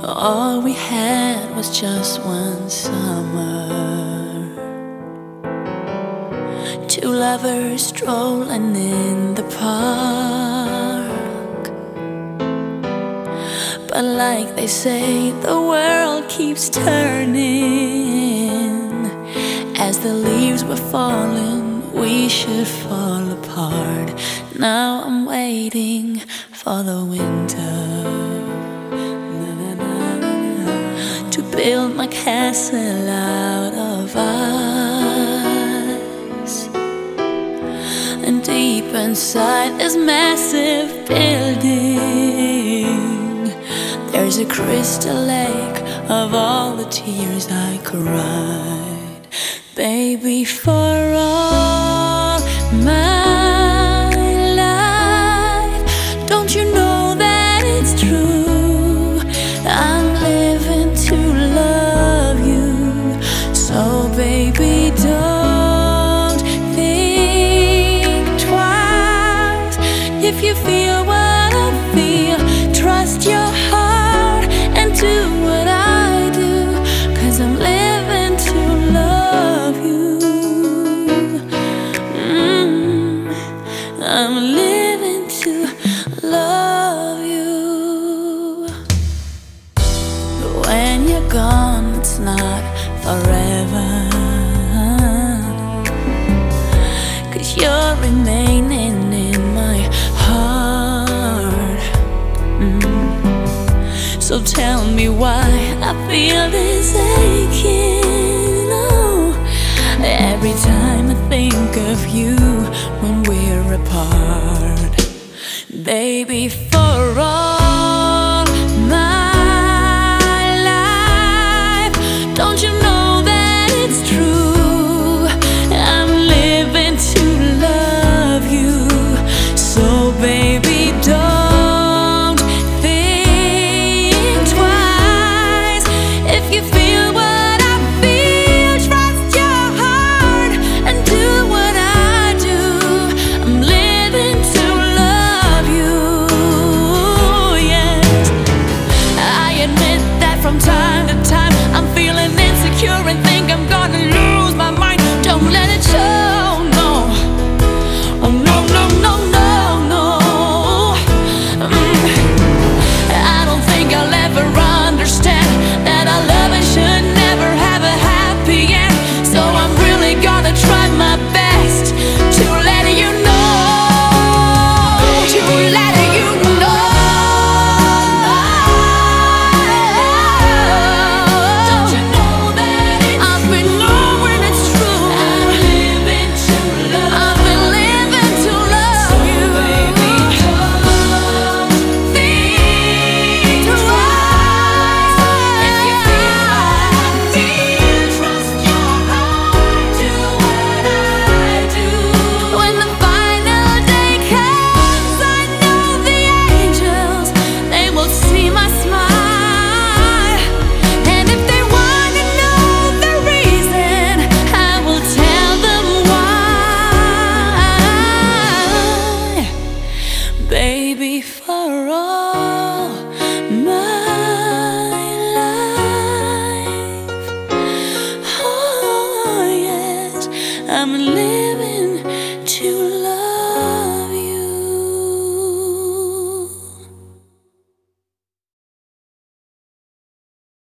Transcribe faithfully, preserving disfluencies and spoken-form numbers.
All we had was just one summer, two lovers strolling in the park. But like they say, the world keeps turning. As the leaves were falling, we should fall apart. Now I'm waiting for the winter to build my castle out of ice. And deep inside this massive building, there's a crystal lake of all the tears I cried. Baby, for all my life, don't you know that it's true? I'm living to love you. So baby, don't think twice. If you feel what I feel, trust your heart and do what I do, 'cause I'm living to love you. mm, I'm living to love you. When you're gone, it's not forever, 'cause you're remaining in my heart. mm. So tell me why I feel this aching, oh, every time I think of you when we're apart. Baby, for all my life, don't you know that it's true? I'm living to love you. So baby, don't think twice. If you feel what I feel, trust your heart and do what I do. I'm living to love you, yes. I admit that from time to time I'm feeling insecure and think I'm gonna lose my mind. Don't let it show, no. Oh no, no, no, no, no. mm. I don't think I'll ever understand that our loving should never have a happy end. So I'm really gonna try my best to let you know, to let you know. Don't you know that it's I've been knowing it's true. I'm living to love. I've been living to love so you. Baby, don't think twice. If you feel what I feel, trust your heart, do what I do. When the final day comes, I know the angels, they will see my smile. And if they want to know the reason, I will tell them why. Baby, for all my life, oh yes, I'm living to love